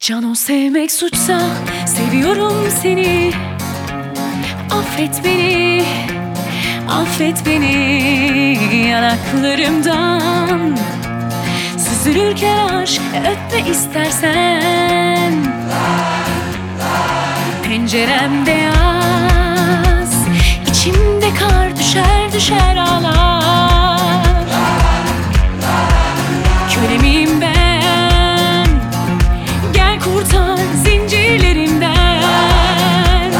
Cano sevmek suçsa seviyorum seni. Affet beni, affet beni yanaklarımdan. Süzülürken aşk öpme istersen. Penceremde yaz, içimde kar düşer düşer ağlar. Köle miyim ben? Gel kurtar zincirlerimden.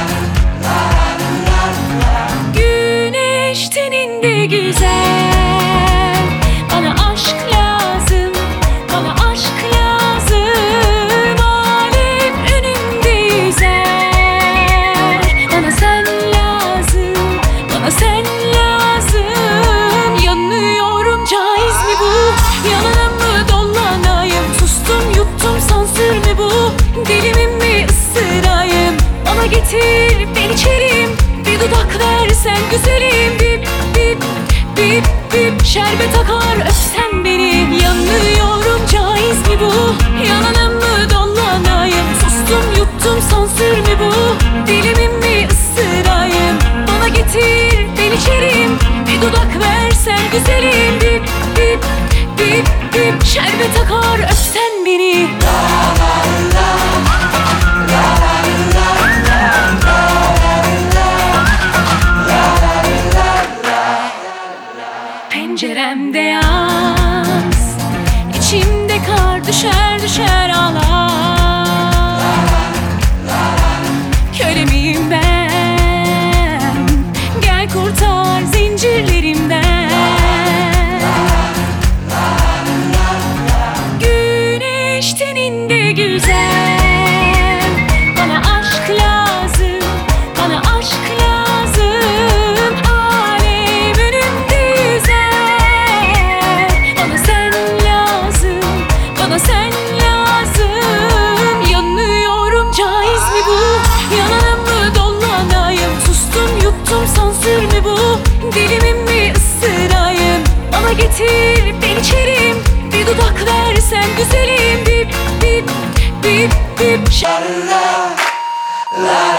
Güneş teninde güzel, bana aşk lazım, bana aşk lazım. Alem önümde yüzer, bana sen lazım, bana sen lazım. Yanıyorum, caiz mi bu? Yalanım mı dolanayım? Sustum yuttum, sansür mü bu? Dilimim mi ısırayım? Bana getir ben içerim, bir dudak versen güzelim. Bip bip bip bip şerbet akar öpsen beni. Yanıyorum, caiz mi bu? Yalanım mı dolanayım? Sustum yuttum, sansür mü bu? Dilimim mi ısırayım? Bana getir ben içerim, bir dudak versen güzelim. Bip bip bip bip şerbet akar öpsen beni. Penceremde yaz, içimde kar düşer düşer ağlar. Köle miyim ben? Gel kurtar zincirlerimden. Güneş teninde güzel, bana aşk lazım, bana aşk lazım. Alem önümde yüzer, bana sen lazım, bana sen lazım. Yanıyorum, caiz mi bu? Yalanım mı dolanayım? Sustum yuttum, sansür mü bu? Dilimim mi ısırayım? Bana getir ben içerim, bir dudak versen güzelim. Bip bip bip bip.